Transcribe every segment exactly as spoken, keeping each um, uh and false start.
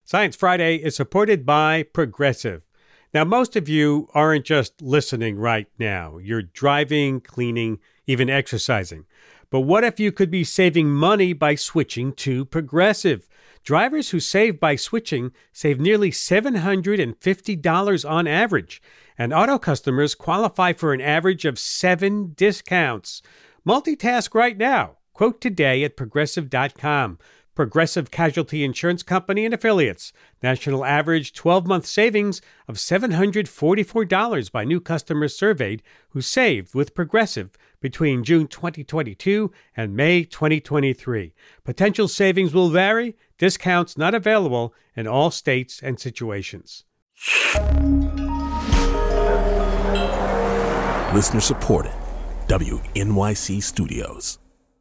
Science Friday is supported by Progressive. Now, most of you aren't just listening right now. You're driving, cleaning, even exercising. But what if you could be saving money by switching to Progressive? Drivers who save by switching save nearly seven hundred fifty dollars on average. And auto customers qualify for an average of seven discounts. Multitask right now. Quote today at progressive dot com. Progressive Casualty Insurance Company and Affiliates. National average twelve-month savings of seven hundred forty-four dollars by new customers surveyed who saved with Progressive between June twenty twenty-two and May twenty twenty-three. Potential savings will vary. Discounts not available in all states and situations. Listener supported. W N Y C Studios.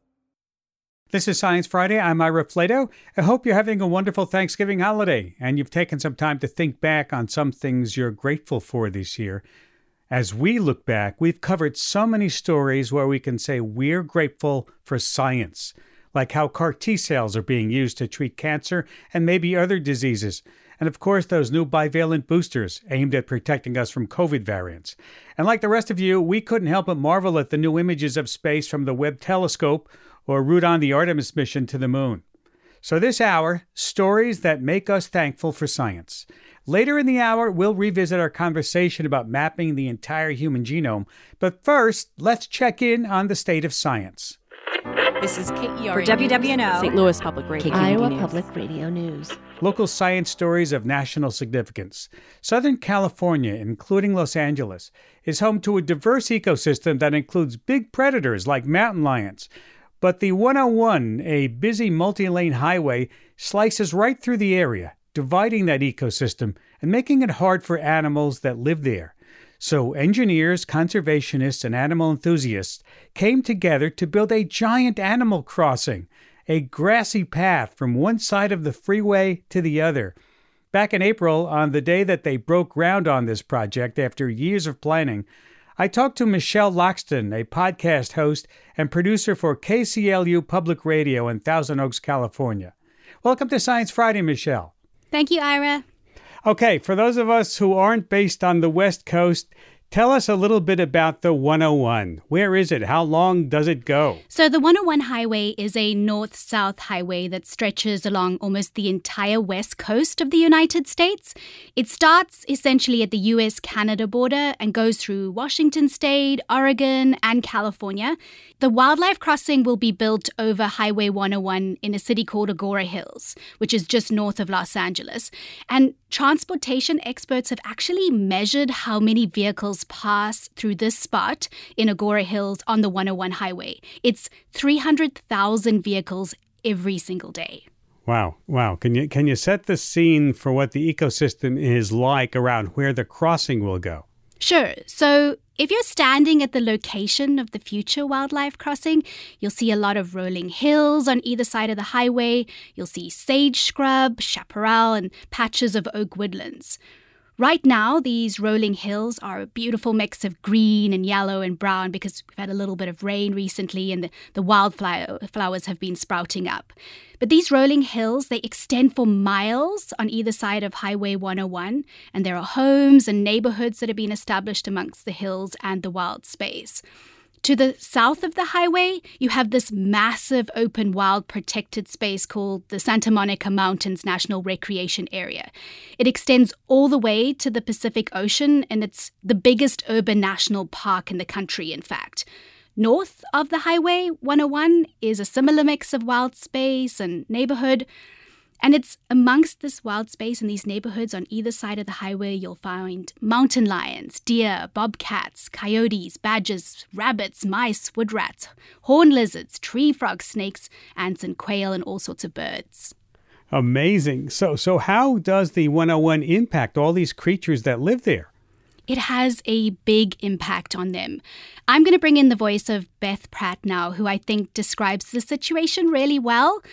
This is Science Friday. I'm Ira Flato. I hope you're having a wonderful Thanksgiving holiday and you've taken some time to think back on some things you're grateful for this year. As we look back, we've covered so many stories where we can say we're grateful for science, like how C A R T cells are being used to treat cancer and maybe other diseases. And of course, those new bivalent boosters aimed at protecting us from COVID variants. And like the rest of you, we couldn't help but marvel at the new images of space from the Webb telescope or root on the Artemis mission to the moon. So this hour, stories that make us thankful for science. Later in the hour, we'll revisit our conversation about mapping the entire human genome. But first, let's check in on the state of science. This is K E R for W W N O, Saint Louis Public Radio, Iowa Public Radio News. Local science stories of national significance. Southern California, including Los Angeles, is home to a diverse ecosystem that includes big predators like mountain lions. But the one oh one, a busy multi-lane highway, slices right through the area, dividing that ecosystem and making it hard for animals that live there. So engineers, conservationists, and animal enthusiasts came together to build a giant animal crossing, a grassy path from one side of the freeway to the other. Back in April, on the day that they broke ground on this project after years of planning, I talked to Michelle Loxton, a podcast host and producer for K C L U Public Radio in Thousand Oaks, California. Welcome to Science Friday, Michelle. Thank you, Ira. Okay, for those of us who aren't based on the West Coast, tell us a little bit about the one oh one. Where is it? How long does it go? So the one oh one highway is a north-south highway that stretches along almost the entire west coast of the United States. It starts essentially at the U S Canada border and goes through Washington State, Oregon, and California. The wildlife crossing will be built over Highway one oh one in a city called Agoura Hills, which is just north of Los Angeles. And transportation experts have actually measured how many vehicles pass through this spot in Agoura Hills on the one oh one highway. It's three hundred thousand vehicles every single day. Wow, wow. Can you can you set the scene for what the ecosystem is like around where the crossing will go? Sure. So if you're standing at the location of the future wildlife crossing, you'll see a lot of rolling hills on either side of the highway. You'll see sage scrub, chaparral, and patches of oak woodlands. Right now, these rolling hills are a beautiful mix of green and yellow and brown because we've had a little bit of rain recently and the, the wildflowers have been sprouting up. But these rolling hills, they extend for miles on either side of Highway one oh one, and there are homes and neighborhoods that have been established amongst the hills and the wild space. To the south of the highway, you have this massive open wild protected space called the Santa Monica Mountains National Recreation Area. It extends all the way to the Pacific Ocean, and it's the biggest urban national park in the country, in fact. North of the Highway one oh one is a similar mix of wild space and neighborhood. And it's amongst this wild space in these neighborhoods on either side of the highway, you'll find mountain lions, deer, bobcats, coyotes, badgers, rabbits, mice, wood rats, horned lizards, tree frogs, snakes, ants, and quail, and all sorts of birds. Amazing. So, so how does the one oh one impact all these creatures that live there? It has a big impact on them. I'm going to bring in the voice of Beth Pratt now, who I think describes the situation really well.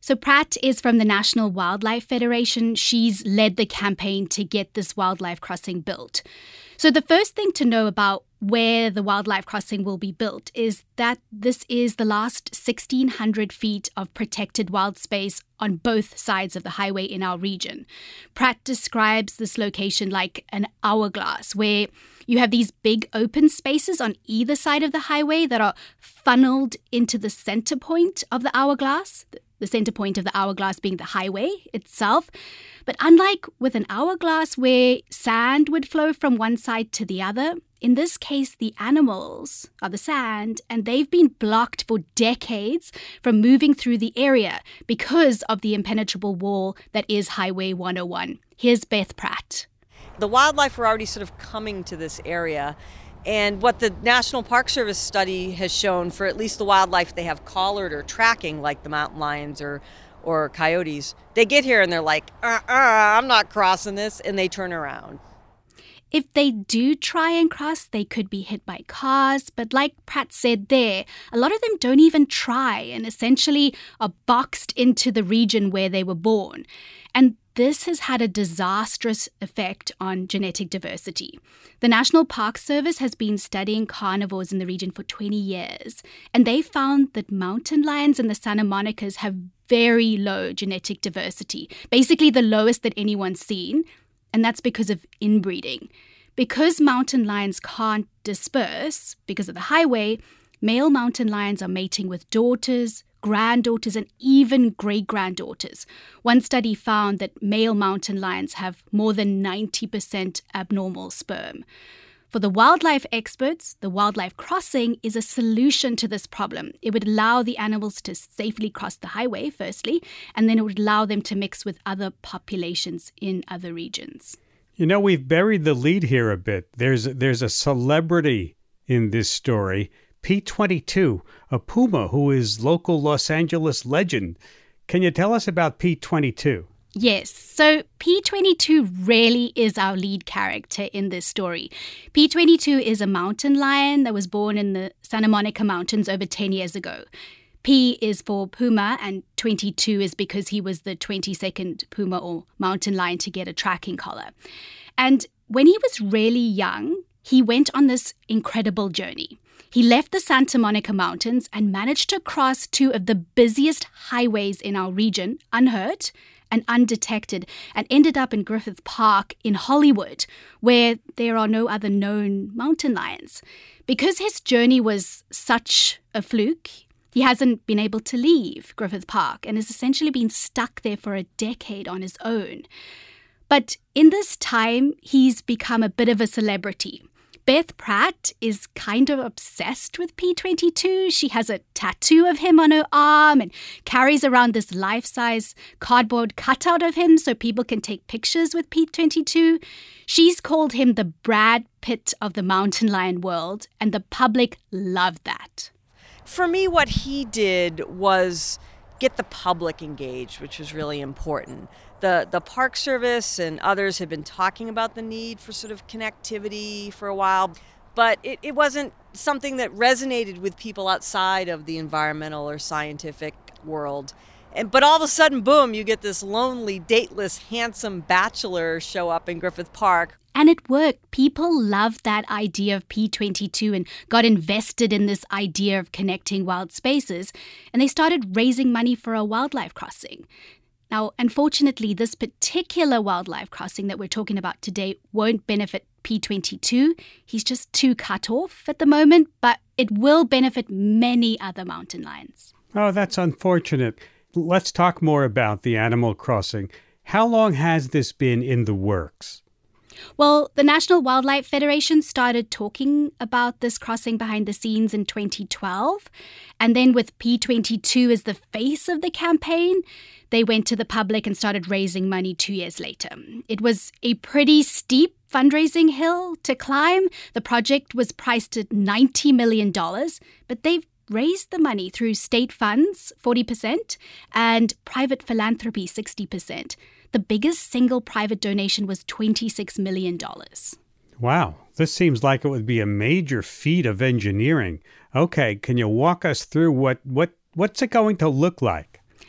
So Pratt is from the National Wildlife Federation. She's led the campaign to get this wildlife crossing built. So the first thing to know about where the wildlife crossing will be built is that this is the last sixteen hundred feet of protected wild space on both sides of the highway in our region. Pratt describes this location like an hourglass, where you have these big open spaces on either side of the highway that are funneled into the center point of the hourglass, the center point of the hourglass being the highway itself. But unlike with an hourglass where sand would flow from one side to the other, in this case, the animals are the sand, and they've been blocked for decades from moving through the area because of the impenetrable wall that is Highway one oh one. Here's Beth Pratt. The wildlife are already sort of coming to this area. And what the National Park Service study has shown for at least the wildlife they have collared or tracking, like the mountain lions or, or coyotes, they get here and they're like, uh-uh, I'm not crossing this, and they turn around. If they do try and cross, they could be hit by cars. But like Pratt said there, a lot of them don't even try and essentially are boxed into the region where they were born. And this has had a disastrous effect on genetic diversity. The National Park Service has been studying carnivores in the region for twenty years, and they found that mountain lions in the Santa Monicas have very low genetic diversity, basically the lowest that anyone's seen, and that's because of inbreeding. Because mountain lions can't disperse because of the highway, male mountain lions are mating with daughters, granddaughters, and even great-granddaughters. One study found that male mountain lions have more than ninety percent abnormal sperm. For the wildlife experts, the wildlife crossing is a solution to this problem. It would allow the animals to safely cross the highway, firstly, and then it would allow them to mix with other populations in other regions. You know, we've buried the lead here a bit. There's, there's a celebrity in this story, P twenty-two, a puma who is local Los Angeles legend. Can you tell us about P twenty-two? Yes, so P twenty-two really is our lead character in this story. P twenty-two is a mountain lion that was born in the Santa Monica Mountains over ten years ago. P is for puma, and twenty-two is because he was the twenty-second puma or mountain lion to get a tracking collar. And when he was really young, he went on this incredible journey. He left the Santa Monica Mountains and managed to cross two of the busiest highways in our region unhurt and undetected, and ended up in Griffith Park in Hollywood, where there are no other known mountain lions. Because his journey was such a fluke, he hasn't been able to leave Griffith Park and has essentially been stuck there for a decade on his own. But in this time, he's become a bit of a celebrity. Beth Pratt is kind of obsessed with P twenty-two. She has a tattoo of him on her arm and carries around this life-size cardboard cutout of him so people can take pictures with P twenty-two. She's called him the Brad Pitt of the mountain lion world, and the public loved that. For me, what he did was get the public engaged, which was really important. The the Park Service and others had been talking about the need for sort of connectivity for a while, but it, it wasn't something that resonated with people outside of the environmental or scientific world. And but all of a sudden, boom, you get this lonely, dateless, handsome bachelor show up in Griffith Park. And it worked. People loved that idea of P twenty-two and got invested in this idea of connecting wild spaces, and they started raising money for a wildlife crossing. Now, unfortunately, this particular wildlife crossing that we're talking about today won't benefit P twenty-two. He's just too cut off at the moment, but it will benefit many other mountain lions. Oh, that's unfortunate. Let's talk more about the animal crossing. How long has this been in the works? Well, the National Wildlife Federation started talking about this crossing behind the scenes in twenty twelve. And then with P twenty-two as the face of the campaign, they went to the public and started raising money two years later. It was a pretty steep fundraising hill to climb. The project was priced at ninety million dollars, but they've raised the money through state funds, forty percent, and private philanthropy, sixty percent. The biggest single private donation was twenty-six million dollars. Wow, this seems like it would be a major feat of engineering. Okay, can you walk us through what, what what's it going to look like?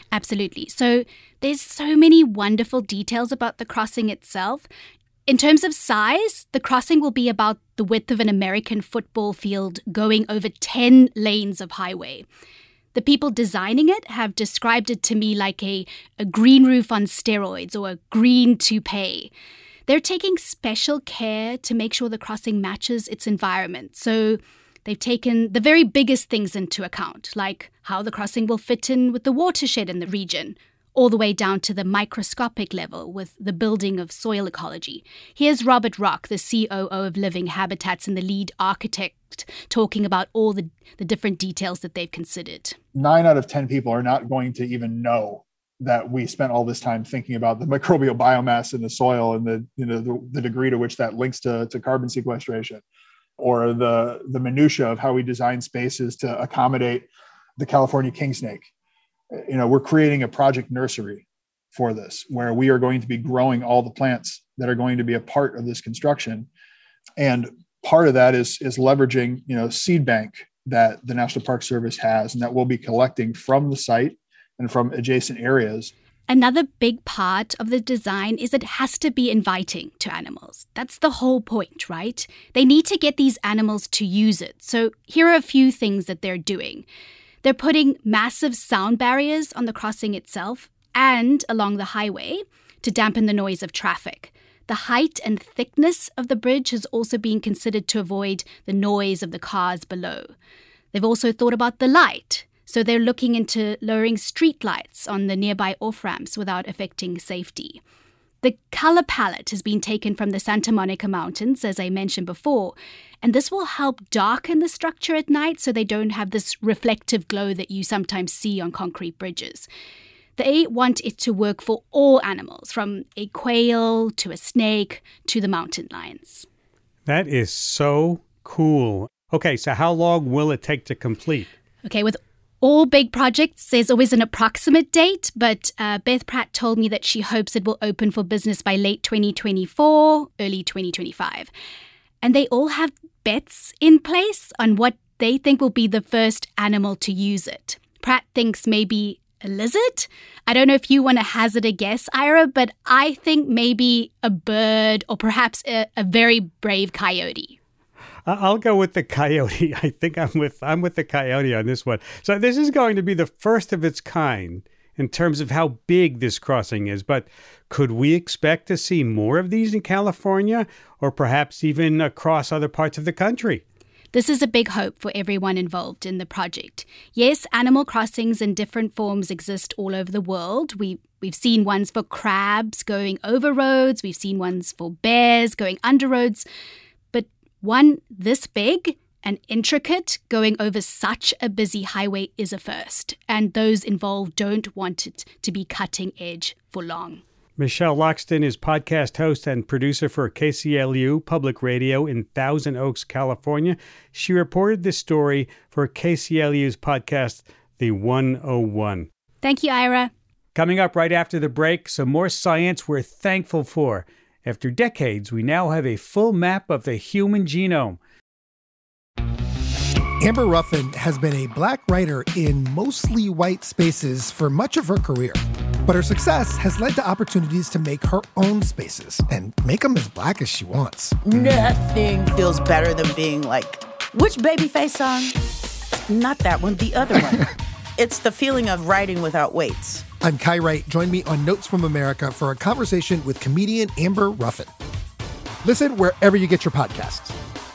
Absolutely. So there's so many wonderful details about the crossing itself. In terms of size, the crossing will be about the width of an American football field going over ten lanes of highway. The people designing it have described it to me like a, a green roof on steroids or a green toupee. They're taking special care to make sure the crossing matches its environment. So they've taken the very biggest things into account, like how the crossing will fit in with the watershed in the region, all the way down to the microscopic level with the building of soil ecology. Here's Robert Rock, the C O O of Living Habitats and the lead architect, talking about all the, the different details that they've considered. Nine out of ten people are not going to even know that we spent all this time thinking about the microbial biomass in the soil and the, you know, the, the degree to which that links to, to carbon sequestration, or the, the minutia of how we design spaces to accommodate the California king snake. You know, we're creating a project nursery for this, where we are going to be growing all the plants that are going to be a part of this construction. And part of that is, is leveraging, you know, seed bank that the National Park Service has, and that we'll be collecting from the site and from adjacent areas. Another big part of the design is it has to be inviting to animals. That's the whole point, right? They need to get these animals to use it. So here are a few things that they're doing. They're putting massive sound barriers on the crossing itself and along the highway to dampen the noise of traffic. The height and thickness of the bridge has also been considered to avoid the noise of the cars below. They've also thought about the light. So they're looking into lowering street lights on the nearby off-ramps without affecting safety. The color palette has been taken from the Santa Monica Mountains, as I mentioned before, and this will help darken the structure at night so they don't have this reflective glow that you sometimes see on concrete bridges. They want it to work for all animals, from a quail to a snake to the mountain lions. That is so cool. Okay, so how long will it take to complete? Okay, with all big projects, there's always an approximate date, but uh, Beth Pratt told me that she hopes it will open for business by late twenty twenty-four, early twenty twenty-five. And they all have bets in place on what they think will be the first animal to use it. Pratt thinks maybe a lizard? I don't know if you want to hazard a guess, Ira, but I think maybe a bird or perhaps a, a very brave coyote. I'll go with the coyote. I think I'm with I'm with the coyote on this one. So this is going to be the first of its kind in terms of how big this crossing is. But could we expect to see more of these in California, or perhaps even across other parts of the country? This is a big hope for everyone involved in the project. Yes, animal crossings in different forms exist all over the world. We, we've seen ones for crabs going over roads. We've seen ones for bears going under roads. But one this big and intricate going over such a busy highway is a first. And those involved don't want it to be cutting edge for long. Michelle Loxton is podcast host and producer for K C L U Public Radio in Thousand Oaks, California. She reported this story for K C L U's podcast, The one oh one. Thank you, Ira. Coming up right after the break, some more science we're thankful for. After decades, we now have a full map of the human genome. Amber Ruffin has been a black writer in mostly white spaces for much of her career. But her success has led to opportunities to make her own spaces and make them as black as she wants. Nothing feels better than being like, which Babyface song? Not that one, the other one. It's the feeling of writing without weights. I'm Kai Wright. Join me on Notes from America for a conversation with comedian Amber Ruffin. Listen wherever you get your podcasts.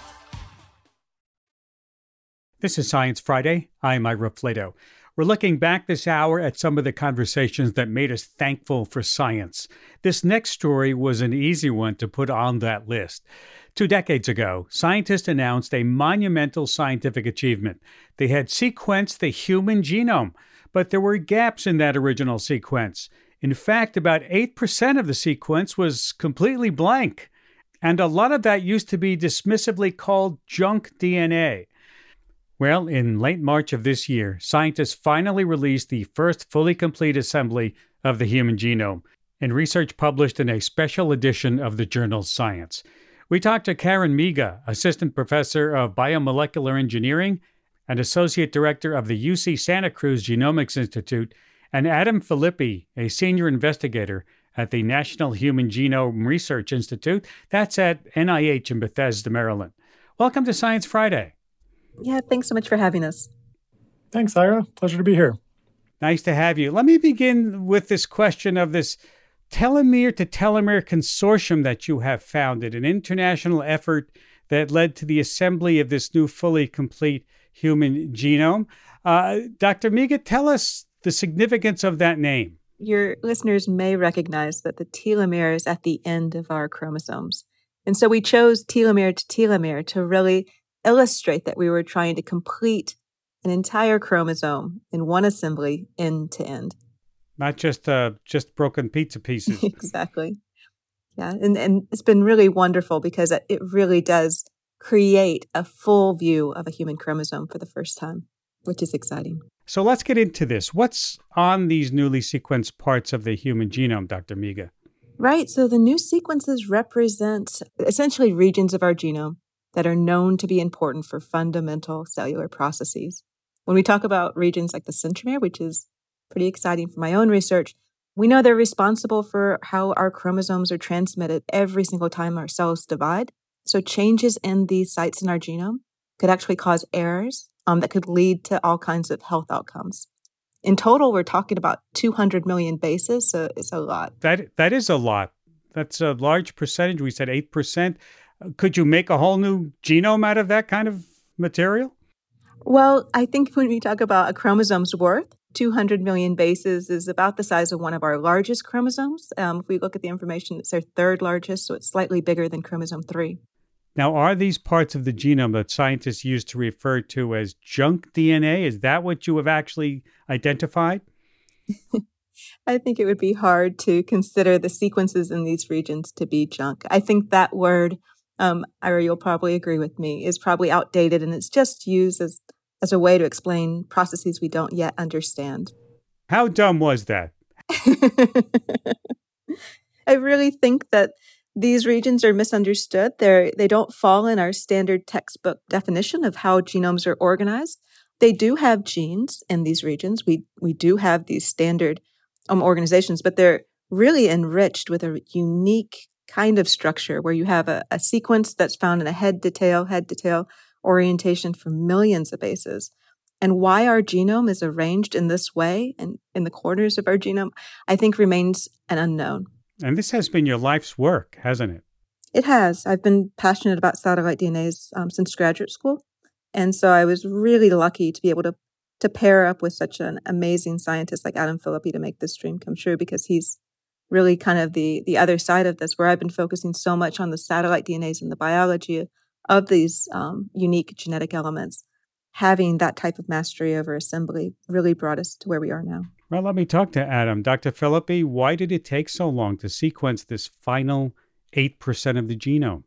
This is Science Friday. I'm Ira Flato. We're looking back this hour at some of the conversations that made us thankful for science. This next story was an easy one to put on that list. Two decades ago, scientists announced a monumental scientific achievement. They had sequenced the human genome, but there were gaps in that original sequence. In fact, about eight percent of the sequence was completely blank. And a lot of that used to be dismissively called junk D N A. Well, in late March of this year, scientists finally released the first fully complete assembly of the human genome, in research published in a special edition of the journal Science. We talked to Karen Miga, Assistant Professor of Biomolecular Engineering and Associate Director of the U C Santa Cruz Genomics Institute, and Adam Filippi, a senior investigator at the National Human Genome Research Institute. That's at N I H in Bethesda, Maryland. Welcome to Science Friday. Yeah, thanks so much for having us. Thanks, Ira. Pleasure to be here. Nice to have you. Let me begin with this question of this telomere to telomere consortium that you have founded, an international effort that led to the assembly of this new fully complete human genome. Uh, Doctor Miga, tell us the significance of that name. Your listeners may recognize that the telomere is at the end of our chromosomes. And so we chose telomere to telomere to really illustrate that we were trying to complete an entire chromosome in one assembly end to end. Not just uh, just broken pizza pieces. Exactly. Yeah, and, and it's been really wonderful because it really does create a full view of a human chromosome for the first time, which is exciting. So let's get into this. What's on these newly sequenced parts of the human genome, Doctor Miga? Right. So the new sequences represent essentially regions of our genome that are known to be important for fundamental cellular processes. When we talk about regions like the centromere, which is pretty exciting for my own research, we know they're responsible for how our chromosomes are transmitted every single time our cells divide. So changes in these sites in our genome could actually cause errors um, that could lead to all kinds of health outcomes. In total, we're talking about two hundred million bases, so it's a lot. That That is a lot. That's a large percentage. We said eight percent. Could you make a whole new genome out of that kind of material? Well, I think when we talk about a chromosome's worth, two hundred million bases is about the size of one of our largest chromosomes. Um, if we look at the information, it's our third largest, so it's slightly bigger than chromosome three. Now, are these parts of the genome that scientists used to refer to as junk D N A? Is that what you have actually identified? I think it would be hard to consider the sequences in these regions to be junk. I think that word, um, Ira, you'll probably agree with me, is probably outdated, and it's just used as, as a way to explain processes we don't yet understand. How dumb was that? I really think that these regions are misunderstood. They're, they don't fall in our standard textbook definition of how genomes are organized. They do have genes in these regions. We we do have these standard um, organizations, but they're really enriched with a unique kind of structure where you have a, a sequence that's found in a head to tail, head to tail orientation for millions of bases. And why our genome is arranged in this way and in the corners of our genome, I think remains an unknown. And this has been your life's work, hasn't it? It has. I've been passionate about satellite D N As um, since graduate school. And so I was really lucky to be able to, to pair up with such an amazing scientist like Adam Filippi to make this dream come true, because he's really kind of the, the other side of this, where I've been focusing so much on the satellite D N As and the biology of these um, unique genetic elements. Having that type of mastery over assembly really brought us to where we are now. Well, let me talk to Adam. Doctor Filippi, why did it take so long to sequence this final eight percent of the genome?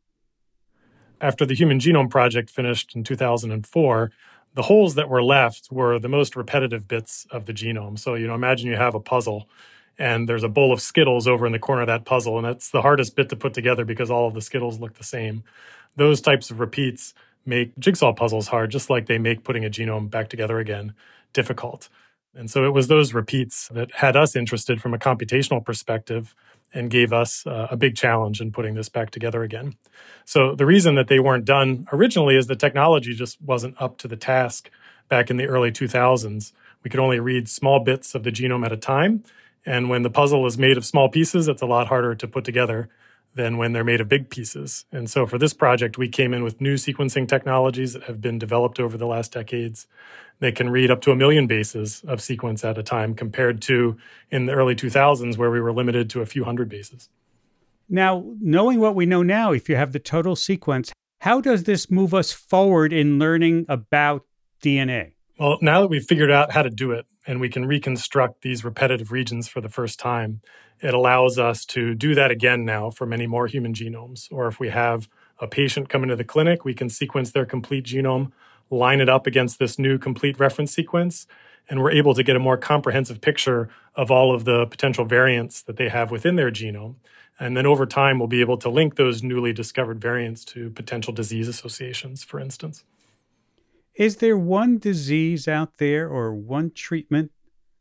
After the Human Genome Project finished in two thousand four, the holes that were left were the most repetitive bits of the genome. So, you know, imagine you have a puzzle and there's a bowl of Skittles over in the corner of that puzzle, and that's the hardest bit to put together because all of the Skittles look the same. Those types of repeats make jigsaw puzzles hard, just like they make putting a genome back together again difficult. And so it was those repeats that had us interested from a computational perspective and gave us uh, a big challenge in putting this back together again. So the reason that they weren't done originally is the technology just wasn't up to the task back in the early two thousands. We could only read small bits of the genome at a time. And when the puzzle is made of small pieces, it's a lot harder to put together than when they're made of big pieces. And so for this project, we came in with new sequencing technologies that have been developed over the last decades. They can read up to a million bases of sequence at a time, compared to in the early two thousands where we were limited to a few hundred bases. Now, knowing what we know now, if you have the total sequence, how does this move us forward in learning about D N A? Well, now that we've figured out how to do it and we can reconstruct these repetitive regions for the first time, it allows us to do that again now for many more human genomes. Or if we have a patient come into the clinic, we can sequence their complete genome, line it up against this new complete reference sequence, and we're able to get a more comprehensive picture of all of the potential variants that they have within their genome. And then over time, we'll be able to link those newly discovered variants to potential disease associations, for instance. Is there one disease out there or one treatment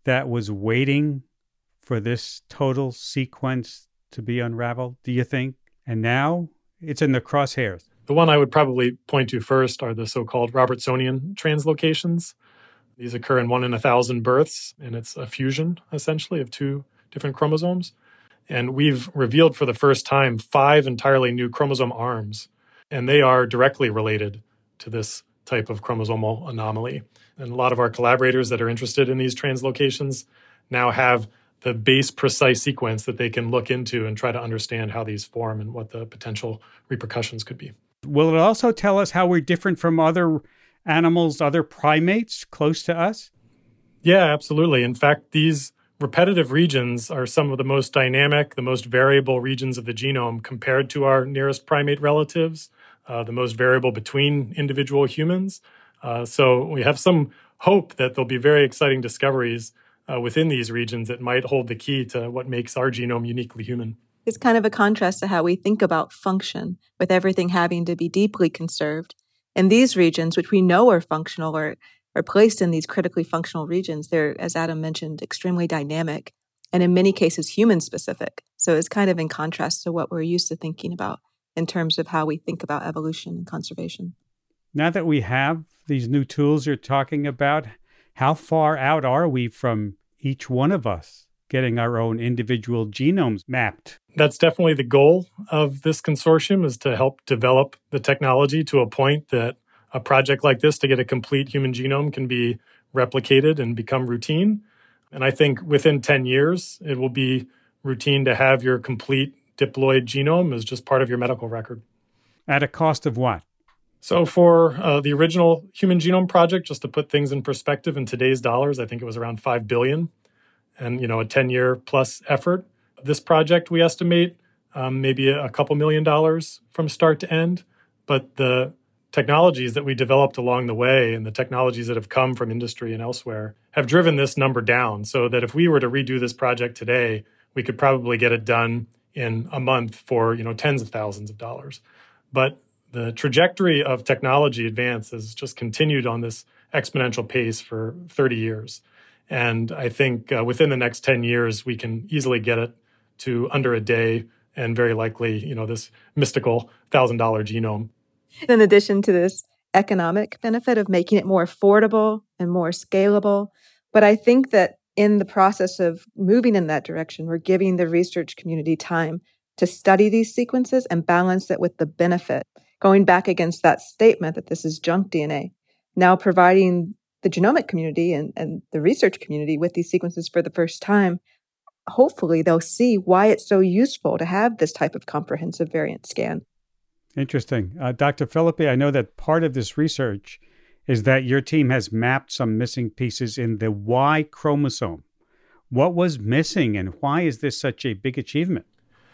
that was waiting for this total sequence to be unraveled, do you think? And now it's in the crosshairs. The one I would probably point to first are the so-called Robertsonian translocations. These occur in one in a thousand births, and it's a fusion, essentially, of two different chromosomes. And we've revealed for the first time five entirely new chromosome arms, and they are directly related to this type of chromosomal anomaly. And a lot of our collaborators that are interested in these translocations now have the base precise sequence that they can look into and try to understand how these form and what the potential repercussions could be. Will it also tell us how we're different from other animals, other primates close to us? Yeah, absolutely. In fact, these repetitive regions are some of the most dynamic, the most variable regions of the genome compared to our nearest primate relatives, uh, the most variable between individual humans. Uh, so we have some hope that there'll be very exciting discoveries uh, within these regions that might hold the key to what makes our genome uniquely human. It's kind of a contrast to how we think about function, with everything having to be deeply conserved. And these regions, which we know are functional or are placed in these critically functional regions, they're, as Adam mentioned, extremely dynamic and in many cases human-specific. So it's kind of in contrast to what we're used to thinking about in terms of how we think about evolution and conservation. Now that we have these new tools you're talking about, how far out are we from each one of us getting our own individual genomes mapped? That's definitely the goal of this consortium, is to help develop the technology to a point that a project like this to get a complete human genome can be replicated and become routine. And I think within ten years, it will be routine to have your complete diploid genome as just part of your medical record. At a cost of what? So for uh, the original Human Genome Project, just to put things in perspective, in today's dollars, I think it was around five billion dollars and, you know, a ten-year plus effort. This project, we estimate, um, maybe a, a couple million dollars from start to end. But the technologies that we developed along the way and the technologies that have come from industry and elsewhere have driven this number down, so that if we were to redo this project today, we could probably get it done in a month for, you know, tens of thousands of dollars. But the trajectory of technology advance has just continued on this exponential pace for thirty years. And I think uh, within the next ten years, we can easily get it to under a day and very likely, you know, this mystical one thousand dollars genome. In addition to this economic benefit of making it more affordable and more scalable, but I think that in the process of moving in that direction, we're giving the research community time to study these sequences and balance it with the benefit. Going back against that statement that this is junk D N A, now providing the genomic community and, and the research community with these sequences for the first time, hopefully they'll see why it's so useful to have this type of comprehensive variant scan. Interesting. Uh, Doctor Philippi, I know that part of this research is that your team has mapped some missing pieces in the Y chromosome. What was missing and why is this such a big achievement?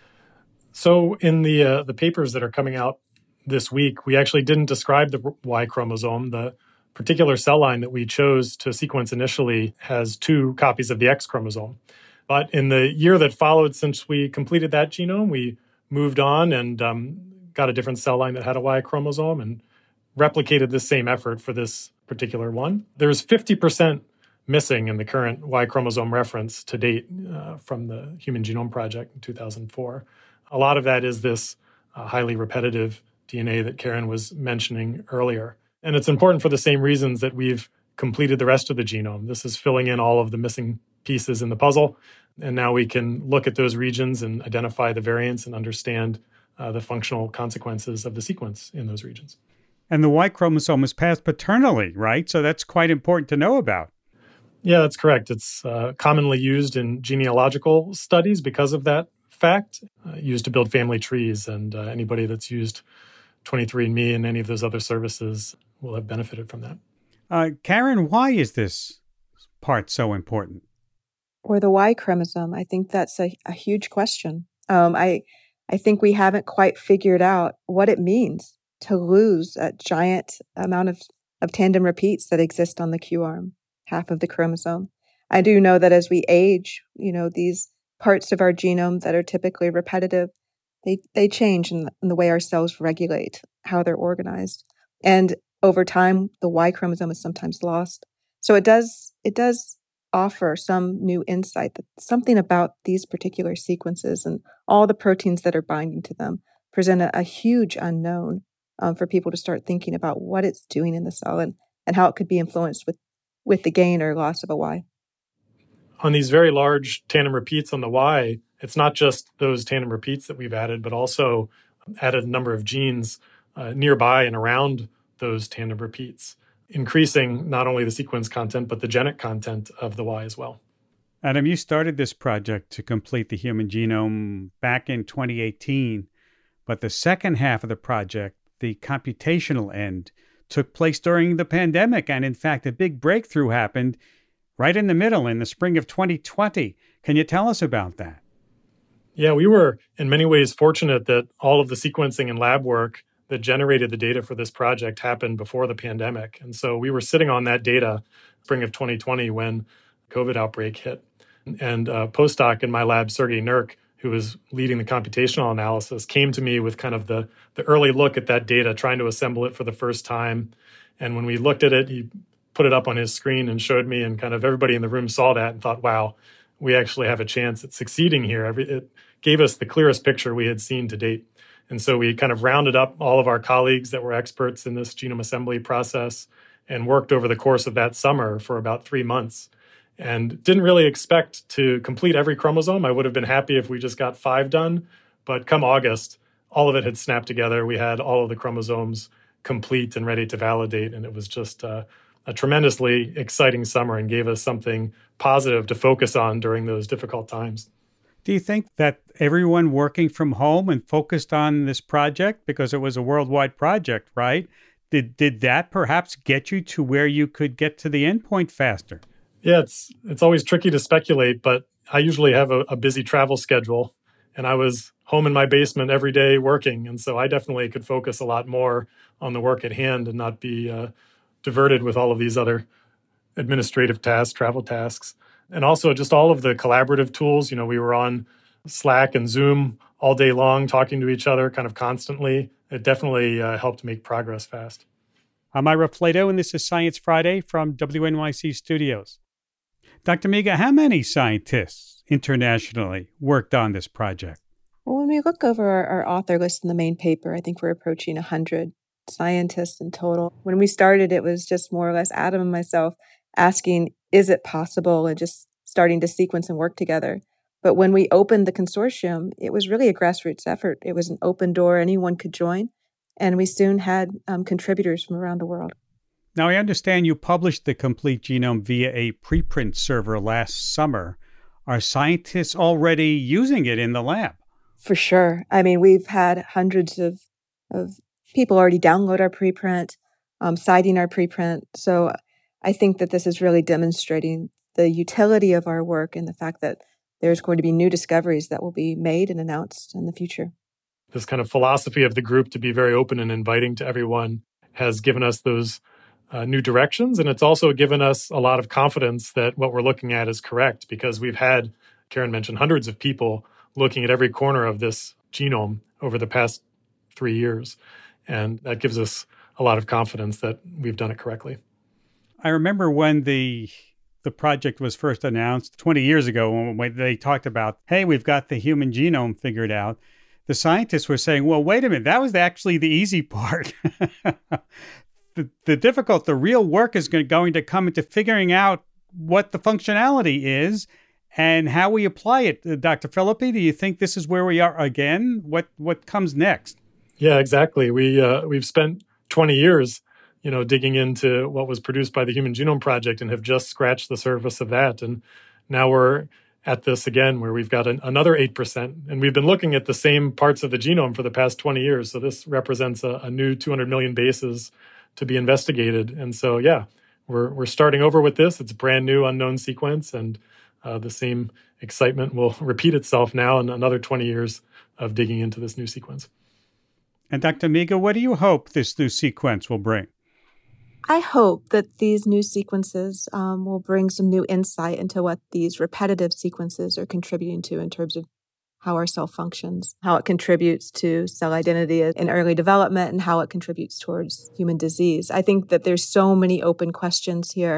So in the uh, the papers that are coming out this week, we actually didn't describe the Y chromosome. The particular cell line that we chose to sequence initially has two copies of the X chromosome. But in the year that followed since we completed that genome, we moved on and um, got a different cell line that had a Y chromosome and replicated the same effort for this particular one. There's fifty percent missing in the current Y chromosome reference to date uh, from the Human Genome Project in two thousand four. A lot of that is this uh, highly repetitive D N A that Karen was mentioning earlier. And it's important for the same reasons that we've completed the rest of the genome. This is filling in all of the missing pieces in the puzzle. And now we can look at those regions and identify the variants and understand uh, the functional consequences of the sequence in those regions. And the Y chromosome is passed paternally, right? So that's quite important to know about. Yeah, that's correct. It's uh, commonly used in genealogical studies because of that fact, uh, used to build family trees. And uh, anybody that's used twenty-three and me and any of those other services will have benefited from that. Uh, Karen, why is this part so important? Or the Y chromosome, I think that's a, a huge question. Um, I I think we haven't quite figured out what it means to lose a giant amount of, of tandem repeats that exist on the Q arm, half of the chromosome. I do know that as we age, you know, these parts of our genome that are typically repetitive, they they change in the, in the way our cells regulate how they're organized. And over time, the Y chromosome is sometimes lost. So it does it does offer some new insight, that something about these particular sequences and all the proteins that are binding to them present a, a huge unknown um, for people to start thinking about what it's doing in the cell and, and how it could be influenced with, with the gain or loss of a Y. On these very large tandem repeats on the Y, it's not just those tandem repeats that we've added, but also added a number of genes uh, nearby and around those tandem repeats, increasing not only the sequence content, but the genic content of the Y as well. Adam, you started this project to complete the human genome back in twenty eighteen, but the second half of the project, the computational end, took place during the pandemic. And in fact, a big breakthrough happened right in the middle in the spring of twenty twenty. Can you tell us about that? Yeah, we were in many ways fortunate that all of the sequencing and lab work that generated the data for this project happened before the pandemic. And so we were sitting on that data spring of twenty twenty when COVID outbreak hit. And a postdoc in my lab, Sergey Nurk, who was leading the computational analysis, came to me with kind of the, the early look at that data, trying to assemble it for the first time. And when we looked at it, he put it up on his screen and showed me, and kind of everybody in the room saw that and thought, wow, we actually have a chance at succeeding here. It gave us the clearest picture we had seen to date. And so we kind of rounded up all of our colleagues that were experts in this genome assembly process and worked over the course of that summer for about three months. And didn't really expect to complete every chromosome. I would have been happy if we just got five done. But come August, all of it had snapped together. We had all of the chromosomes complete and ready to validate. And it was just uh, a tremendously exciting summer and gave us something positive to focus on during those difficult times. Do you think that everyone working from home and focused on this project, because it was a worldwide project, right? Did did that perhaps get you to where you could get to the endpoint faster? Yeah, it's it's always tricky to speculate, but I usually have a, a busy travel schedule, and I was home in my basement every day working, and so I definitely could focus a lot more on the work at hand and not be uh, diverted with all of these other administrative tasks, travel tasks. And also just all of the collaborative tools. You know, we were on Slack and Zoom all day long, talking to each other kind of constantly. It definitely uh, helped make progress fast. I'm Ira Flato, and this is Science Friday from W N Y C Studios. Doctor Miga, how many scientists internationally worked on this project? Well, when we look over our, our author list in the main paper, I think we're approaching one hundred scientists in total. When we started, it was just more or less Adam and myself asking, is it possible, and just starting to sequence and work together. But when we opened the consortium, it was really a grassroots effort. It was an open door, anyone could join. And we soon had um, contributors from around the world. Now, I understand you published the complete genome via a preprint server last summer. Are scientists already using it in the lab? For sure. I mean, we've had hundreds of, of people already download our preprint, um, citing our preprint. So I think that this is really demonstrating the utility of our work and the fact that there's going to be new discoveries that will be made and announced in the future. This kind of philosophy of the group to be very open and inviting to everyone has given us those uh, new directions. And it's also given us a lot of confidence that what we're looking at is correct, because we've had, Karen mentioned, hundreds of people looking at every corner of this genome over the past three years. And that gives us a lot of confidence that we've done it correctly. I remember when the the project was first announced twenty years ago, when they talked about, hey, we've got the human genome figured out. The scientists were saying, well, wait a minute, that was actually the easy part. the, the difficult, the real work is going to come into figuring out what the functionality is and how we apply it. Doctor Philippi, do you think this is where we are again? What what comes next? Yeah, exactly. We, uh, we've spent twenty years you know, digging into what was produced by the Human Genome Project and have just scratched the surface of that. And now we're at this again, where we've got an, another eight percent. And we've been looking at the same parts of the genome for the past twenty years. So this represents a, a new two hundred million bases to be investigated. And so, yeah, we're we're starting over with this. It's a brand new unknown sequence. And uh, the same excitement will repeat itself now in another twenty years of digging into this new sequence. And Doctor Miga, what do you hope this new sequence will bring? I hope that these new sequences um, will bring some new insight into what these repetitive sequences are contributing to in terms of how our cell functions, how it contributes to cell identity in early development, and how it contributes towards human disease. I think that there's so many open questions here,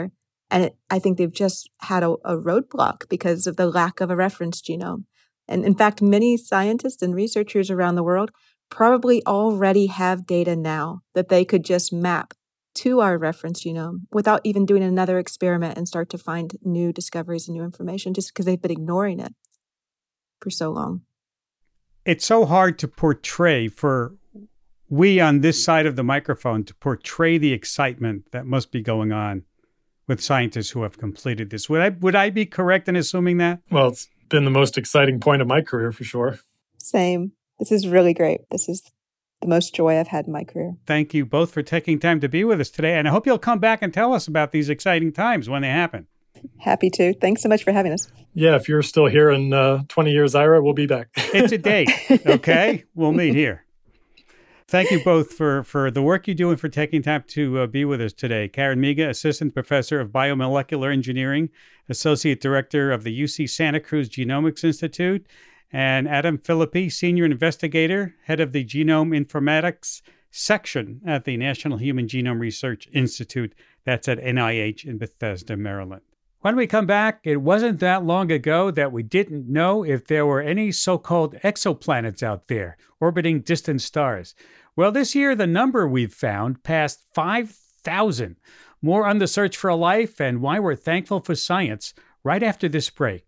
And it, I think they've just had a, a roadblock because of the lack of a reference genome. And in fact, many scientists and researchers around the world probably already have data now that they could just map to our reference genome without even doing another experiment and start to find new discoveries and new information just because they've been ignoring it for so long. It's so hard to portray for we on this side of the microphone to portray the excitement that must be going on with scientists who have completed this. Would I would I be correct in assuming that? Well, it's been the most exciting point of my career for sure. Same. This is really great. This is the most joy I've had in my career. Thank you both for taking time to be with us today. And I hope you'll come back and tell us about these exciting times when they happen. Happy to. Thanks so much for having us. Yeah, if you're still here in uh, twenty years, Ira, we'll be back. It's a date, okay? We'll meet here. Thank you both for, for the work you do and for taking time to uh, be with us today. Karen Miga, Assistant Professor of Biomolecular Engineering, Associate Director of the U C Santa Cruz Genomics Institute, and Adam Philippi, Senior Investigator, Head of the Genome Informatics Section at the National Human Genome Research Institute. That's at N I H in Bethesda, Maryland. When we come back, it wasn't that long ago that we didn't know if there were any so-called exoplanets out there orbiting distant stars. Well, this year, the number we've found passed five thousand. More on the search for life and why we're thankful for science right after this break.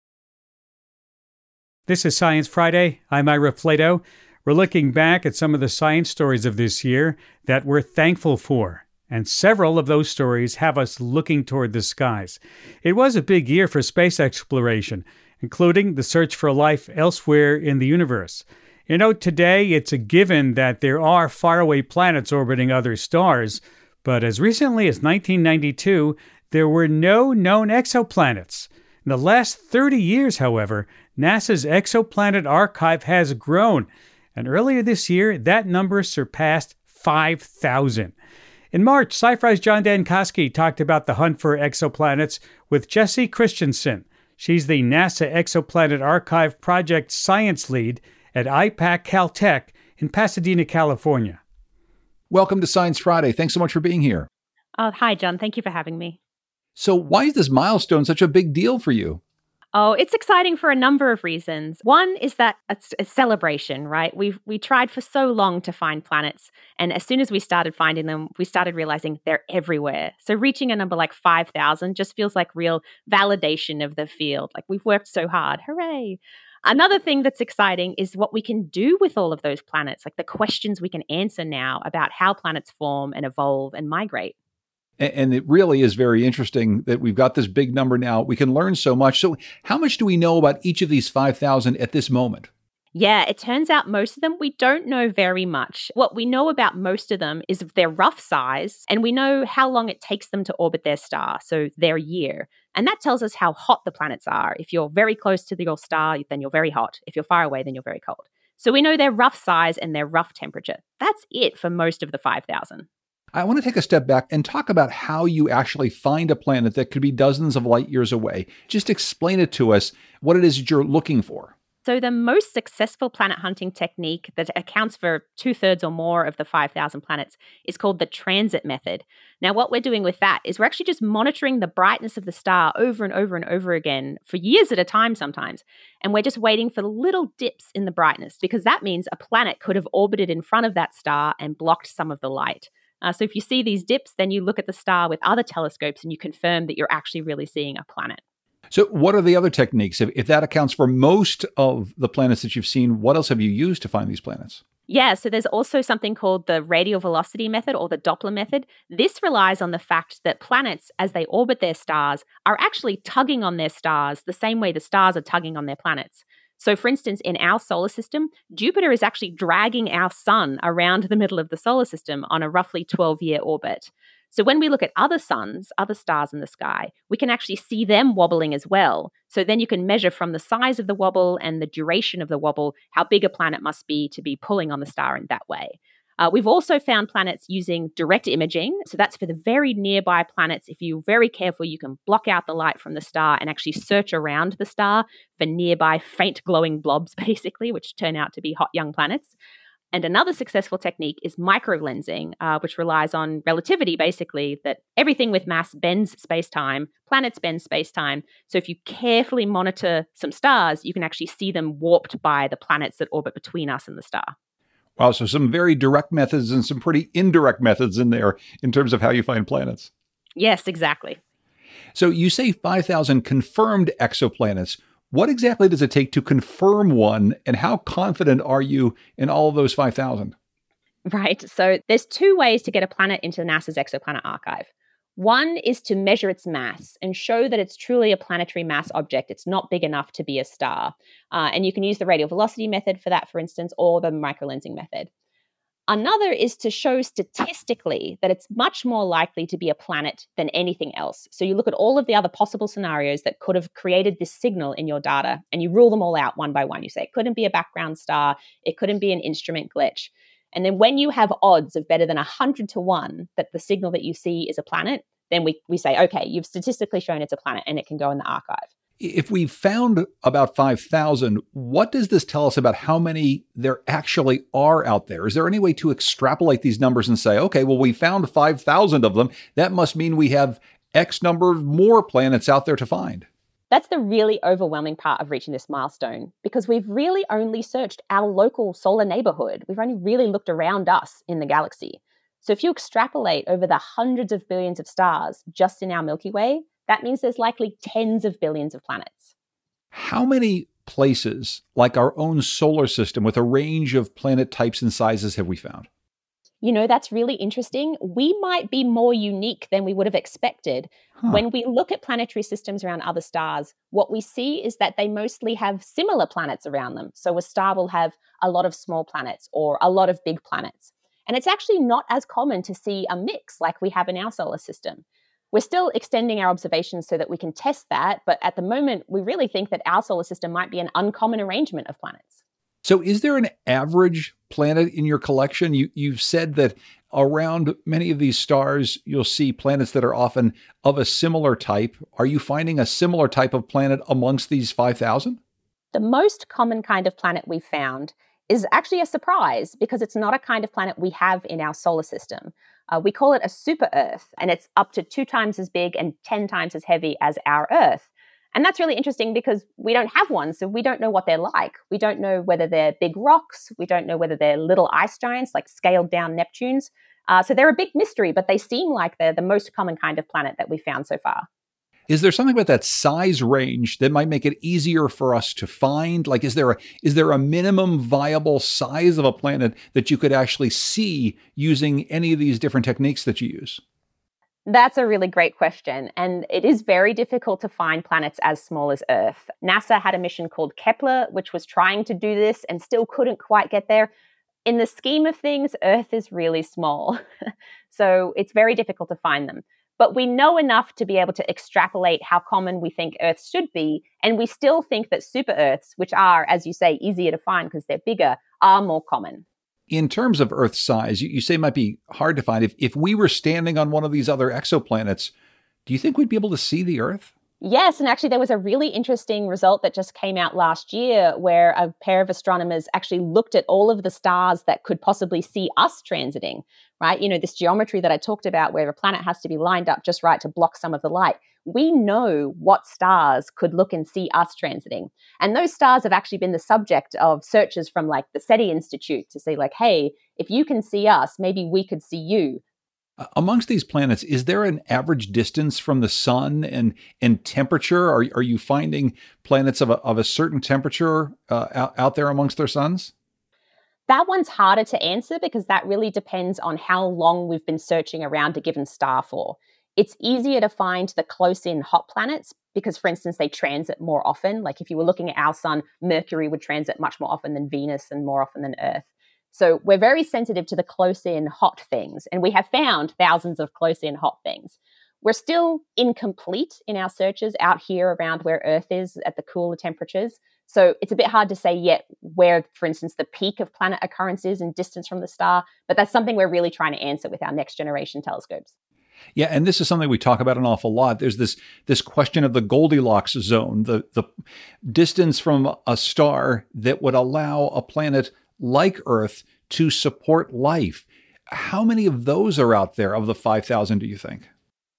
This is Science Friday. I'm Ira Flato. We're looking back at some of the science stories of this year that we're thankful for. And several of those stories have us looking toward the skies. It was a big year for space exploration, including the search for life elsewhere in the universe. You know, today it's a given that there are faraway planets orbiting other stars, but as recently as nineteen ninety-two, there were no known exoplanets. In the last thirty years, however, NASA's exoplanet archive has grown, and earlier this year, that number surpassed five thousand. In March, Sci-Fi's John Dankosky talked about the hunt for exoplanets with Jessie Christensen. She's the NASA Exoplanet Archive Project Science Lead at I PAC Caltech in Pasadena, California. Welcome to Science Friday. Thanks so much for being here. Oh, hi, John. Thank you for having me. So why is this milestone such a big deal for you? Oh, it's exciting for a number of reasons. One is that it's a celebration, right? We've we tried for so long to find planets, and as soon as we started finding them, we started realizing they're everywhere. So reaching a number like five thousand just feels like real validation of the field. Like we've worked so hard. Hooray. Another thing that's exciting is what we can do with all of those planets, like the questions we can answer now about how planets form and evolve and migrate. And it really is very interesting that we've got this big number now. We can learn so much. So how much do we know about each of these five thousand at this moment? Yeah, it turns out most of them, we don't know very much. What we know about most of them is their rough size, and we know how long it takes them to orbit their star, so their year. And that tells us how hot the planets are. If you're very close to your star, then you're very hot. If you're far away, then you're very cold. So we know their rough size and their rough temperature. That's it for most of the five thousand. I want to take a step back and talk about how you actually find a planet that could be dozens of light years away. Just explain it to us, what it is that you're looking for. So the most successful planet hunting technique that accounts for two-thirds or more of the five thousand planets is called the transit method. Now, what we're doing with that is we're actually just monitoring the brightness of the star over and over and over again for years at a time sometimes. And we're just waiting for little dips in the brightness because that means a planet could have orbited in front of that star and blocked some of the light. Uh, so if you see these dips, then you look at the star with other telescopes and you confirm that you're actually really seeing a planet. So what are the other techniques? If, if that accounts for most of the planets that you've seen, what else have you used to find these planets? Yeah, so there's also something called the radial velocity method or the Doppler method. This relies on the fact that planets, as they orbit their stars, are actually tugging on their stars the same way the stars are tugging on their planets. So, for instance, in our solar system, Jupiter is actually dragging our sun around the middle of the solar system on a roughly twelve-year orbit. So when we look at other suns, other stars in the sky, we can actually see them wobbling as well. So then you can measure from the size of the wobble and the duration of the wobble how big a planet must be to be pulling on the star in that way. Uh, we've also found planets using direct imaging. So that's for the very nearby planets. If you're very careful, you can block out the light from the star and actually search around the star for nearby faint glowing blobs, basically, which turn out to be hot young planets. And another successful technique is microlensing, uh, which relies on relativity, basically, that everything with mass bends space-time, planets bend space-time. So if you carefully monitor some stars, you can actually see them warped by the planets that orbit between us and the star. Wow, so some very direct methods and some pretty indirect methods in there in terms of how you find planets. Yes, exactly. So you say five thousand confirmed exoplanets. What exactly does it take to confirm one, and how confident are you in all of those five thousand? Right. So there's two ways to get a planet into NASA's exoplanet archive. One is to measure its mass and show that it's truly a planetary mass object. It's not big enough to be a star. Uh, and you can use the radial velocity method for that, for instance, or the microlensing method. Another is to show statistically that it's much more likely to be a planet than anything else. So you look at all of the other possible scenarios that could have created this signal in your data, and you rule them all out one by one. You say it couldn't be a background star, it couldn't be an instrument glitch. And then when you have odds of better than one hundred to one that the signal that you see is a planet, then we, we say, okay, you've statistically shown it's a planet and it can go in the archive. If we found about five thousand, what does this tell us about how many there actually are out there? Is there any way to extrapolate these numbers and say, okay, well, we found five thousand of them. That must mean we have X number of more planets out there to find. That's the really overwhelming part of reaching this milestone, because we've really only searched our local solar neighborhood. We've only really looked around us in the galaxy. So if you extrapolate over the hundreds of billions of stars just in our Milky Way, that means there's likely tens of billions of planets. How many places, like our own solar system, with a range of planet types and sizes have we found? You know, that's really interesting. We might be more unique than we would have expected. Huh. When we look at planetary systems around other stars, what we see is that they mostly have similar planets around them. So a star will have a lot of small planets or a lot of big planets. And it's actually not as common to see a mix like we have in our solar system. We're still extending our observations so that we can test that, but at the moment, we really think that our solar system might be an uncommon arrangement of planets. So is there an average planet in your collection? You, you've said that around many of these stars, you'll see planets that are often of a similar type. Are you finding a similar type of planet amongst these five thousand? The most common kind of planet we've found is actually a surprise because it's not a kind of planet we have in our solar system. Uh, we call it a super Earth, and it's up to two times as big and ten times as heavy as our Earth. And that's really interesting because we don't have one, so we don't know what they're like. We don't know whether they're big rocks. We don't know whether they're little ice giants, like scaled down Neptunes. Uh, so they're a big mystery, but they seem like they're the most common kind of planet that we've found so far. Is there something about that size range that might make it easier for us to find? Like, is there a, is there a minimum viable size of a planet that you could actually see using any of these different techniques that you use? That's a really great question. And it is very difficult to find planets as small as Earth. NASA had a mission called Kepler, which was trying to do this and still couldn't quite get there. In the scheme of things, Earth is really small. So it's very difficult to find them. But we know enough to be able to extrapolate how common we think Earths should be. And we still think that super Earths, which are, as you say, easier to find because they're bigger, are more common. In terms of Earth size, you, you say it might be hard to find. If, if we were standing on one of these other exoplanets, do you think we'd be able to see the Earth? Yes, and actually there was a really interesting result that just came out last year where a pair of astronomers actually looked at all of the stars that could possibly see us transiting, right? You know, this geometry that I talked about where a planet has to be lined up just right to block some of the light. We know what stars could look and see us transiting. And those stars have actually been the subject of searches from like the SETI Institute to say like, hey, if you can see us, maybe we could see you. Amongst these planets, is there an average distance from the sun and, and temperature? Are, are you finding planets of a, of a certain temperature uh, out, out there amongst their suns? That one's harder to answer because that really depends on how long we've been searching around a given star for. It's easier to find the close-in hot planets because, for instance, they transit more often. Like if you were looking at our sun, Mercury would transit much more often than Venus and more often than Earth. So we're very sensitive to the close-in hot things, and we have found thousands of close-in hot things. We're still incomplete in our searches out here around where Earth is at the cooler temperatures. So it's a bit hard to say yet where, for instance, the peak of planet occurrence is in distance from the star, but that's something we're really trying to answer with our next generation telescopes. Yeah, and this is something we talk about an awful lot. There's this this question of the Goldilocks zone, the the distance from a star that would allow a planet like Earth to support life. How many of those are out there of the five thousand, do you think?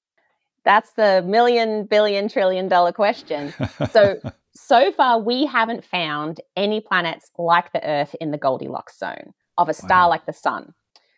That's the million, billion, trillion dollar question. So, so far, we haven't found any planets like the Earth in the Goldilocks zone of a star wow. like the Sun.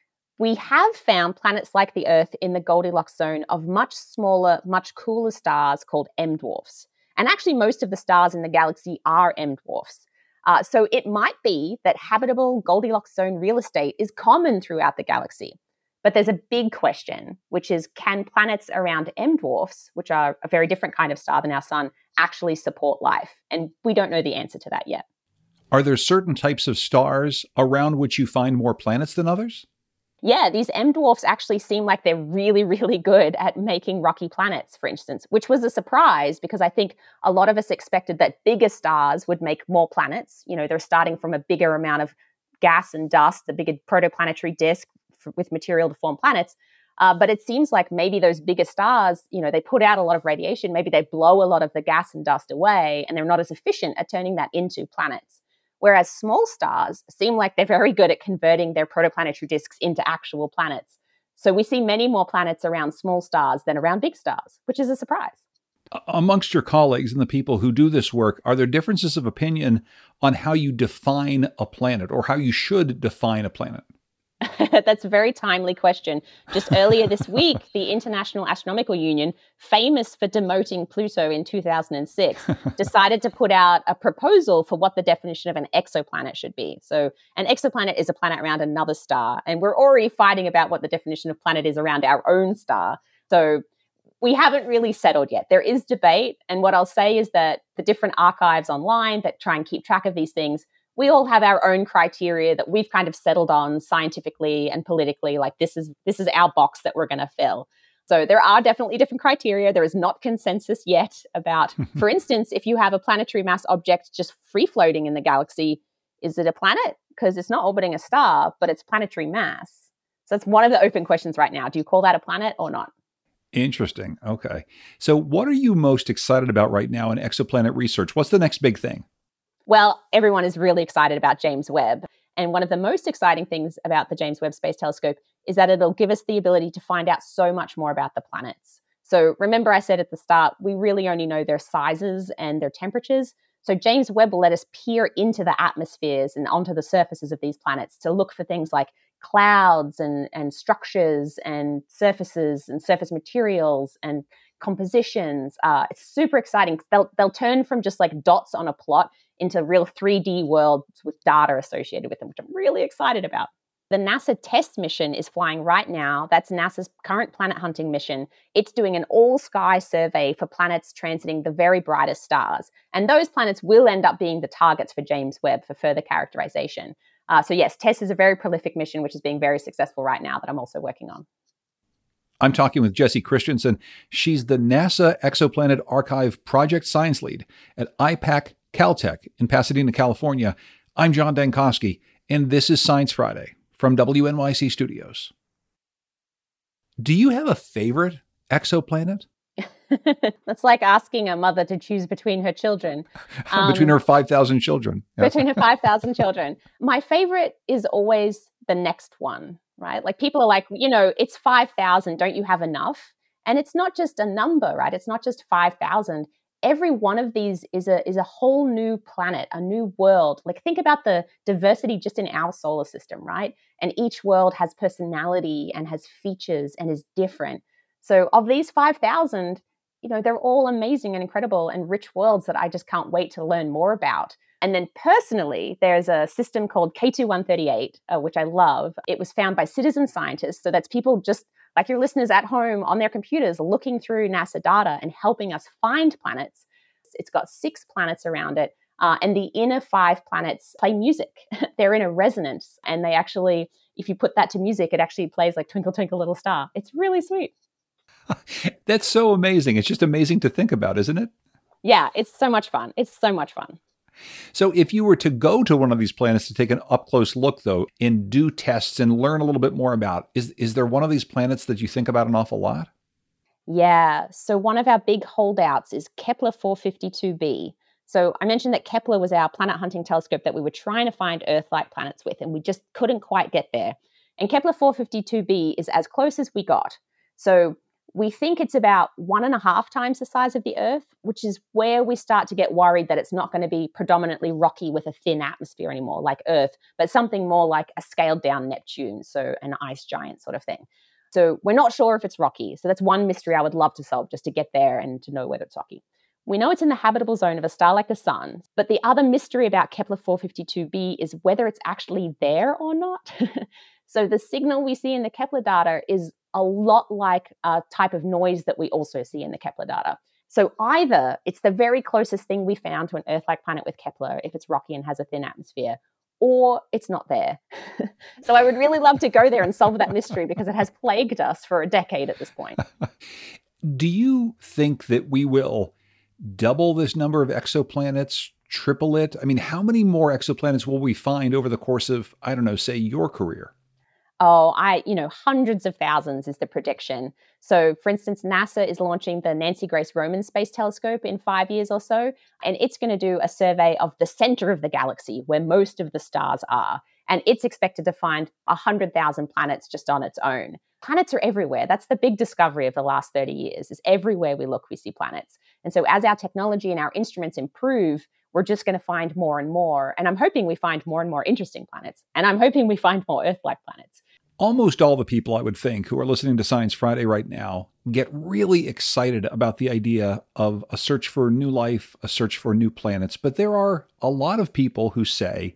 We have found planets like the Earth in the Goldilocks zone of much smaller, much cooler stars called M dwarfs. And actually, most of the stars in the galaxy are M dwarfs. Uh, so it might be that habitable Goldilocks zone real estate is common throughout the galaxy. But there's a big question, which is, can planets around M dwarfs, which are a very different kind of star than our sun, actually support life? And we don't know the answer to that yet. Are there certain types of stars around which you find more planets than others? Yeah, these M dwarfs actually seem like they're really, really good at making rocky planets, for instance, which was a surprise because I think a lot of us expected that bigger stars would make more planets. You know, they're starting from a bigger amount of gas and dust, the bigger protoplanetary disk f- with material to form planets. Uh, but it seems like maybe those bigger stars, you know, they put out a lot of radiation, maybe they blow a lot of the gas and dust away, and they're not as efficient at turning that into planets. Whereas small stars seem like they're very good at converting their protoplanetary disks into actual planets. So we see many more planets around small stars than around big stars, which is a surprise. Amongst your colleagues and the people who do this work, are there differences of opinion on how you define a planet or how you should define a planet? That's a very timely question. Just earlier this week, the International Astronomical Union, famous for demoting Pluto in two thousand six, decided to put out a proposal for what the definition of an exoplanet should be. So an exoplanet is a planet around another star, and we're already fighting about what the definition of planet is around our own star. So we haven't really settled yet. There is debate, and what I'll say is that the different archives online that try and keep track of these things, we all have our own criteria that we've kind of settled on scientifically and politically, like this is this is our box that we're going to fill. So there are definitely different criteria. There is not consensus yet about, for instance, if you have a planetary mass object just free floating in the galaxy, is it a planet? Because it's not orbiting a star, but it's planetary mass. So it's one of the open questions right now. Do you call that a planet or not? Interesting. Okay. So what are you most excited about right now in exoplanet research? What's the next big thing? Well, everyone is really excited about James Webb. And one of the most exciting things about the James Webb Space Telescope is that it'll give us the ability to find out so much more about the planets. So remember I said at the start, we really only know their sizes and their temperatures. So James Webb will let us peer into the atmospheres and onto the surfaces of these planets to look for things like clouds and, and structures and surfaces and surface materials and compositions. Uh, it's super exciting. They'll, they'll turn from just like dots on a plot into real three D worlds with data associated with them, which I'm really excited about. The NASA TESS mission is flying right now. That's NASA's current planet hunting mission. It's doing an all-sky survey for planets transiting the very brightest stars. And those planets will end up being the targets for James Webb for further characterization. Uh, so yes, TESS is a very prolific mission, which is being very successful right now that I'm also working on. I'm talking with Jessie Christensen. She's the NASA Exoplanet Archive Project Science Lead at I PAC Caltech in Pasadena, California. I'm John Dankosky, and this is Science Friday from W N Y C Studios. Do you have a favorite exoplanet? That's like asking a mother to choose between her children. Um, between her five thousand children. Yeah. Between her five thousand children. My favorite is always the next one, right? Like people are like, you know, it's five thousand. Don't you have enough? And it's not just a number, right? It's not just five thousand. Every one of these is a is a whole new planet, a new world. Like think about the diversity just in our solar system, right? And each world has personality and has features and is different. So of these five thousand, you know, they're all amazing and incredible and rich worlds that I just can't wait to learn more about. And then personally, there's a system called K two one thirty-eight, uh, which I love. It was found by citizen scientists. So that's people just like your listeners at home on their computers looking through NASA data and helping us find planets. It's got six planets around it. Uh, and the inner five planets play music. They're in a resonance. And they actually, if you put that to music, it actually plays like Twinkle, Twinkle, Little Star. It's really sweet. That's so amazing. It's just amazing to think about, isn't it? Yeah, it's so much fun. It's so much fun. So if you were to go to one of these planets to take an up-close look, though, and do tests and learn a little bit more about, is, is there one of these planets that you think about an awful lot? Yeah. So one of our big holdouts is Kepler four fifty-two b. So I mentioned that Kepler was our planet hunting telescope that we were trying to find Earth-like planets with, and we just couldn't quite get there. And Kepler four fifty-two b is as close as we got. So we think it's about one and a half times the size of the Earth, which is where we start to get worried that it's not going to be predominantly rocky with a thin atmosphere anymore, like Earth, but something more like a scaled down Neptune, so an ice giant sort of thing. So we're not sure if it's rocky. So that's one mystery I would love to solve, just to get there and to know whether it's rocky. We know it's in the habitable zone of a star like the Sun, but the other mystery about Kepler four fifty-two b is whether it's actually there or not. So the signal we see in the Kepler data is a lot like a type of noise that we also see in the Kepler data. So either it's the very closest thing we found to an Earth-like planet with Kepler, if it's rocky and has a thin atmosphere, or it's not there. So I would really love to go there and solve that mystery because it has plagued us for a decade at this point. Do you think that we will double this number of exoplanets, triple it? I mean, how many more exoplanets will we find over the course of, I don't know, say your career? Oh, I, you know, hundreds of thousands is the prediction. So, for instance, NASA is launching the Nancy Grace Roman Space Telescope in five years or so, and it's going to do a survey of the center of the galaxy where most of the stars are. And it's expected to find one hundred thousand planets just on its own. Planets are everywhere. That's the big discovery of the last thirty years, is everywhere we look, we see planets. And so as our technology and our instruments improve, we're just going to find more and more. And I'm hoping we find more and more interesting planets. And I'm hoping we find more Earth-like planets. Almost all the people, I would think, who are listening to Science Friday right now get really excited about the idea of a search for new life, a search for new planets. But there are a lot of people who say,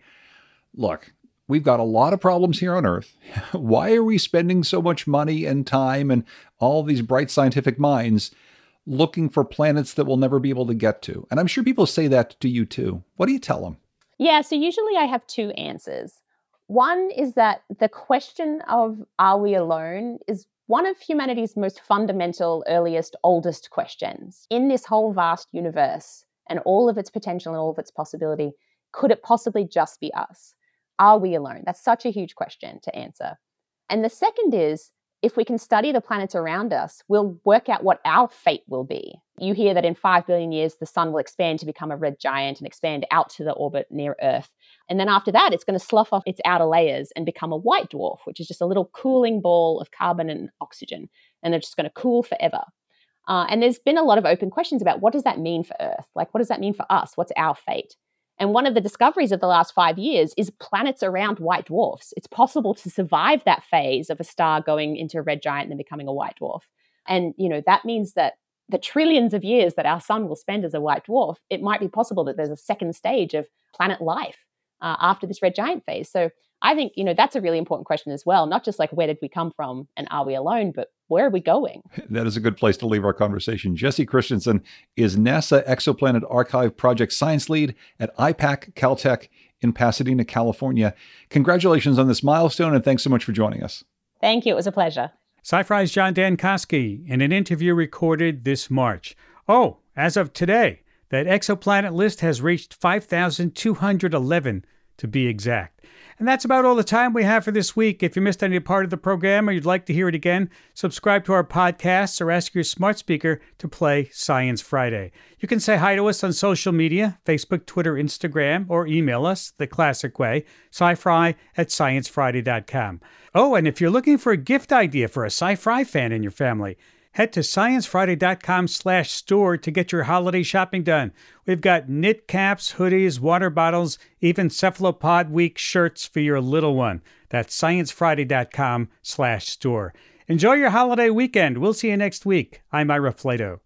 look, we've got a lot of problems here on Earth. Why are we spending so much money and time and all these bright scientific minds looking for planets that we'll never be able to get to? And I'm sure people say that to you too. What do you tell them? Yeah, so usually I have two answers. One is that the question of are we alone is one of humanity's most fundamental, earliest, oldest questions. In this whole vast universe and all of its potential and all of its possibility, could it possibly just be us? Are we alone? That's such a huge question to answer. And the second is, if we can study the planets around us, we'll work out what our fate will be. You hear that in five billion years, the sun will expand to become a red giant and expand out to the orbit near Earth. And then after that, it's going to slough off its outer layers and become a white dwarf, which is just a little cooling ball of carbon and oxygen. And they're just going to cool forever. Uh, and there's been a lot of open questions about what does that mean for Earth? Like, what does that mean for us? What's our fate? And one of the discoveries of the last five years is planets around white dwarfs. It's possible to survive that phase of a star going into a red giant and then becoming a white dwarf. And, you know, that means that the trillions of years that our sun will spend as a white dwarf, it might be possible that there's a second stage of planet life uh, after this red giant phase. So I think, you know, that's a really important question as well. Not just like, where did we come from and are we alone, but where are we going? That is a good place to leave our conversation. Jessie Christensen is NASA Exoplanet Archive Project Science Lead at I PAC Caltech in Pasadena, California. Congratulations on this milestone, and thanks so much for joining us. Thank you. It was a pleasure. Sci-Fi's John Dankosky in an interview recorded this March. Oh, as of today, that exoplanet list has reached five thousand two hundred eleven to be exact. And that's about all the time we have for this week. If you missed any part of the program or you'd like to hear it again, subscribe to our podcasts or ask your smart speaker to play Science Friday. You can say hi to us on social media, Facebook, Twitter, Instagram, or email us the classic way, sci-fi at science friday dot com. Oh, and if you're looking for a gift idea for a sci-fi fan in your family, head to science friday dot com slash store to get your holiday shopping done. We've got knit caps, hoodies, water bottles, even Cephalopod Week shirts for your little one. That's science friday dot com slash store. Enjoy your holiday weekend. We'll see you next week. I'm Ira Flato.